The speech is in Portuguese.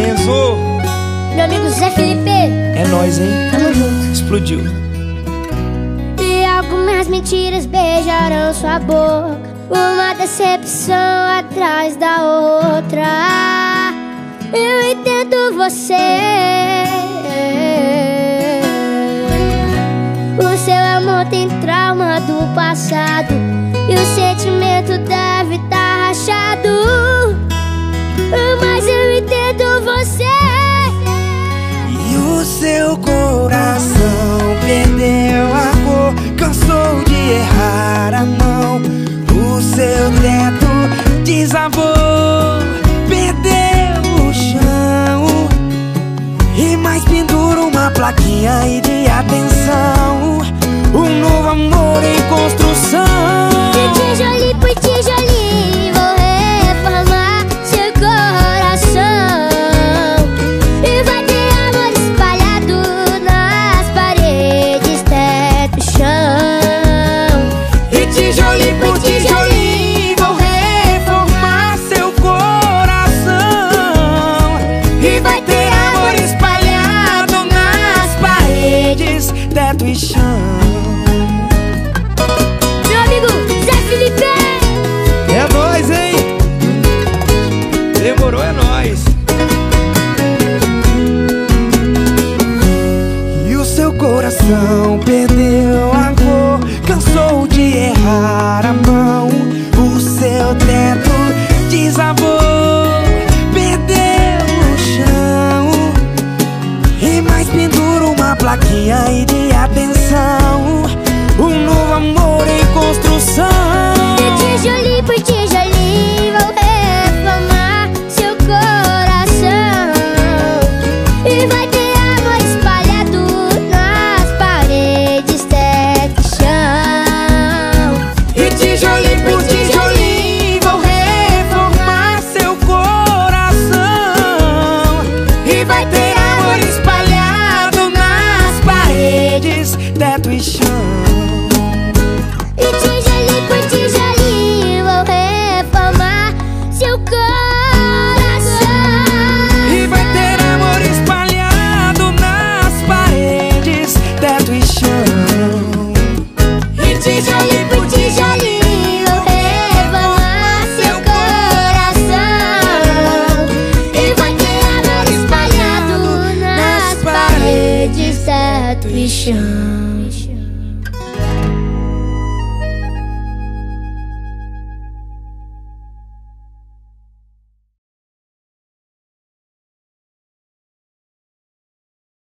pensou? Meu amigo Zé Felipe. É nóis, hein? Tamo junto. Explodiu. E algumas mentiras beijarão sua boca, uma decepção atrás da outra. Eu entendo você. O seu amor tem trauma do passado e o sentimento deve estar rachado. Mas eu entendo você. E o seu coração perdeu a cor, cansou de errar a mão. O seu tempo